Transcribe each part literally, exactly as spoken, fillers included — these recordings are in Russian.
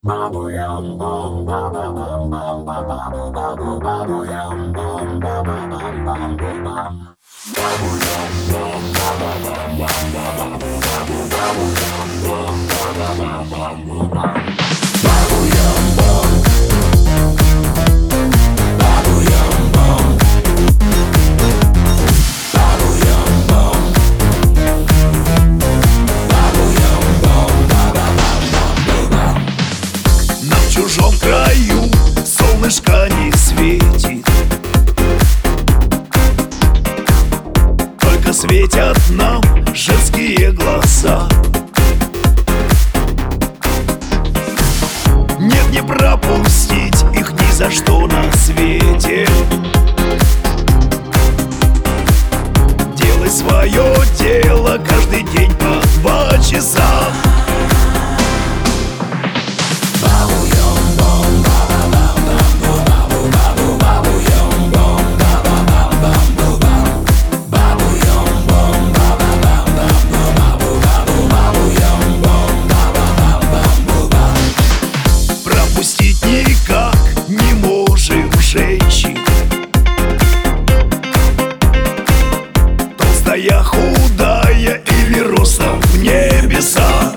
Babu yum bum ba ba bum bum ba ba bu ba bu ba bu yum bum ba ba bum bum bu bum. Babu yum bum ba ba bum bum ba ba bu ba bu ba bu yum bum ba ba bum bum bu bum. Babu yum bum. Babu yum bum. Babu yum bum. Babu yum bum ba ba bum bum bu bum. В чужом краю солнышко не светит, только светят нам женские глаза. Нет, не пропустить их ни за что на свете. Делай свое дело каждый день по два часа. Пропустить никак не можем женщин. Толстая, худая или ростом в небеса.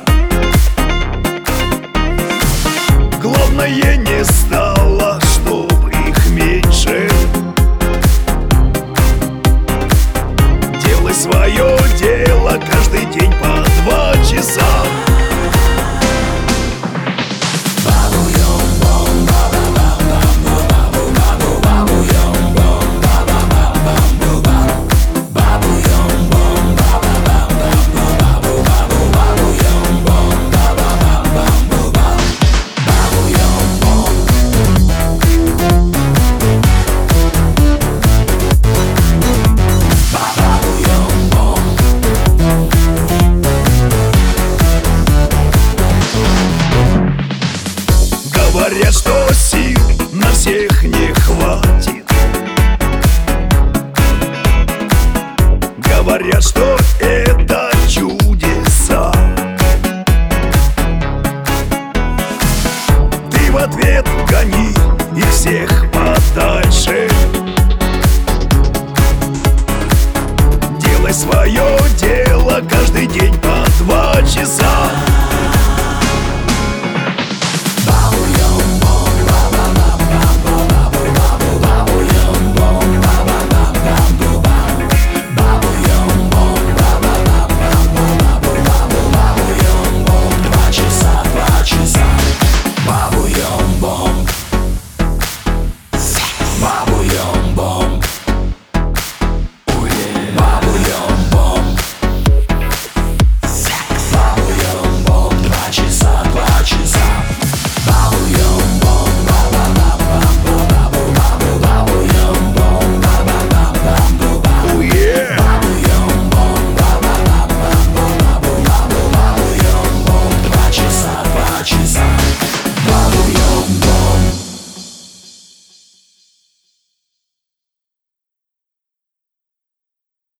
Главное не стало, чтоб их меньше. Делай свое дело каждый день по два часа. Говорят, что сил на всех не хватит. Говорят, что это